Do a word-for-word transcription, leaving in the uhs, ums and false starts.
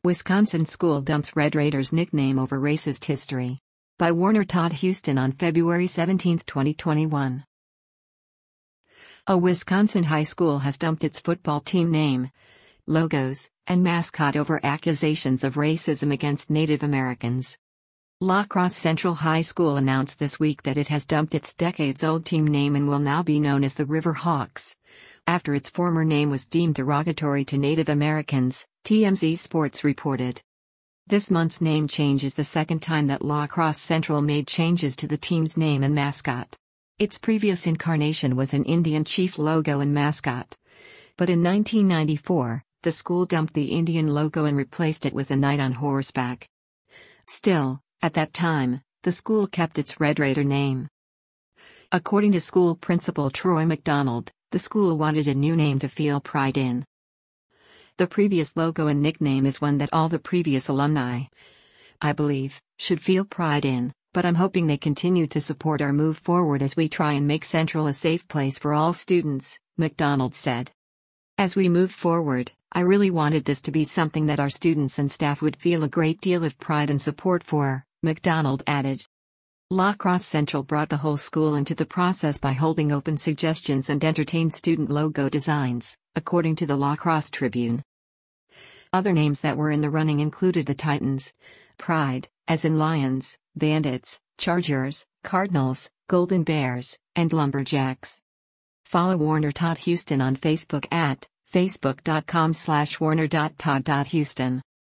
Wisconsin school dumps Red Raiders nickname over racist history. By Warner Todd Houston on February seventeenth, twenty twenty-one. A Wisconsin high school has dumped its football team name, logos, and mascot over accusations of racism against Native Americans. La Crosse Central High School announced this week that it has dumped its decades-old team name and will now be known as the River Hawks, after its former name was deemed derogatory to Native Americans, T M Z Sports reported. This month's name change is the second time that La Crosse Central made changes to the team's name and mascot. Its previous incarnation was an Indian chief logo and mascot. But in nineteen ninety-four, the school dumped the Indian logo and replaced it with a knight on horseback. Still, at that time, the school kept its Red Raider name. According to school principal Troy McDonald, the school wanted a new name to feel pride in. The previous logo and nickname is one that all the previous alumni, I believe, should feel pride in, but I'm hoping they continue to support our move forward as we try and make Central a safe place for all students, McDonald said. As we move forward, I really wanted this to be something that our students and staff would feel a great deal of pride and support for, McDonald added. La Crosse Central brought the whole school into the process by holding open suggestions and entertained student logo designs, according to the La Crosse Tribune. Other names that were in the running included the Titans, Pride, as in Lions, Bandits, Chargers, Cardinals, Golden Bears, and Lumberjacks. Follow Warner Todd Houston on Facebook at facebook dot com slash warner dot todd dot houston.